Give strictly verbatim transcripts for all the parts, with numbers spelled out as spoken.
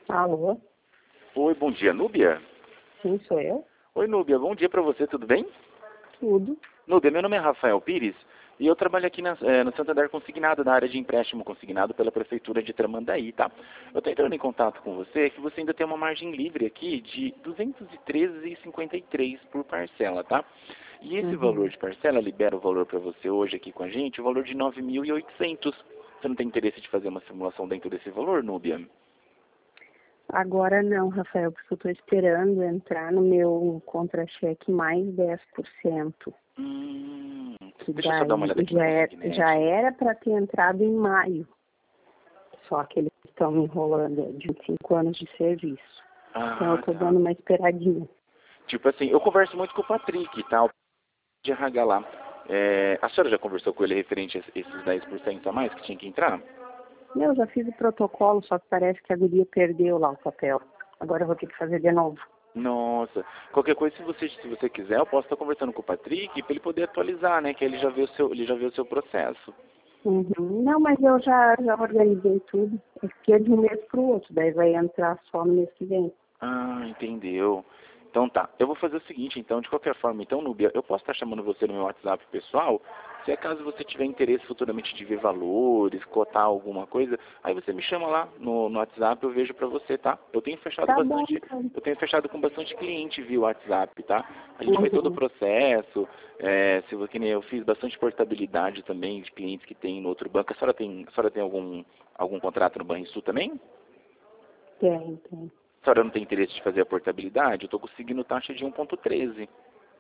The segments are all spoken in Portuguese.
Alô? Oi, bom dia, Núbia? Sim, sou eu. Oi, Núbia, bom dia pra você, tudo bem? Tudo. Núbia, meu nome é Rafael Pires e eu trabalho aqui na, eh, no Santander Consignado, na área de empréstimo consignado pela Prefeitura de Tramandaí, tá? Eu tô entrando em contato com você que você ainda tem uma margem livre aqui de duzentos e treze reais e cinquenta e três centavos por parcela, tá? E esse valor Uhum. de parcela libera o valor para você hoje aqui com a gente, o valor de nove mil e oitocentos. Você não tem interesse de fazer uma simulação dentro desse valor, Núbia? Agora não, Rafael, porque eu estou esperando entrar no meu contra-cheque mais dez por cento. Hum, Que deixa eu só dar uma daí olhada aqui no já, é, Consignet. já era para ter entrado em maio. Só que eles estão me enrolando é de vinte e cinco anos de serviço. Então eu Ah, estou tá. dando uma esperadinha. Tipo assim, eu converso muito com o Patrick, tá? O de R H lá. É, a senhora já conversou com ele referente a esses dez por cento a mais que tinha que entrar? Eu já fiz o protocolo, só que parece que a guria perdeu lá o papel. Agora eu vou ter que fazer de novo. Nossa, qualquer coisa, se você, se você quiser, eu posso estar conversando com o Patrick para ele poder atualizar, né? Que ele já vê o seu, ele já vê o seu processo. Uhum. Não, mas eu já, já organizei tudo. É que é de um mês para o outro, daí vai entrar só no mês que vem. Ah, entendeu. Então tá, eu vou fazer o seguinte, então, de qualquer forma, então, Núbia, eu posso estar chamando você no meu WhatsApp pessoal, se é caso você tiver interesse futuramente de ver valores, cotar alguma coisa, aí você me chama lá no, no WhatsApp, eu vejo pra você, tá? Eu tenho fechado Tá bom, bastante, então. eu tenho fechado com bastante cliente via WhatsApp, tá? A gente faz todo o Uhum. processo, é, se você, que nem eu fiz bastante portabilidade também de clientes que tem no outro banco. A senhora tem, a senhora tem algum, algum contrato no Banrisul também? Tem, tem. A senhora não tem interesse de fazer a portabilidade? Eu estou conseguindo taxa de um ponto treze.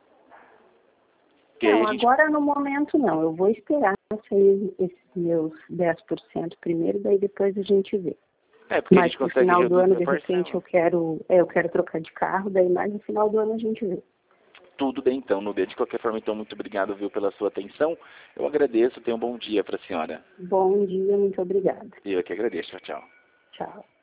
Que aí Não, a gente... agora no momento não. Eu vou esperar sair esses meus dez por cento primeiro, daí depois a gente vê. É, porque a Mas gente no consegue final do ano, reduzir a de repente, parcela. eu quero, é, eu quero trocar de carro, daí mais no final do ano a gente vê. Tudo bem então, Nubia. De qualquer forma, então, muito obrigado, viu, pela sua atenção. Eu agradeço. Tenha um bom dia para a senhora. Bom dia, muito obrigada. E eu que agradeço. Tchau, tchau. Tchau.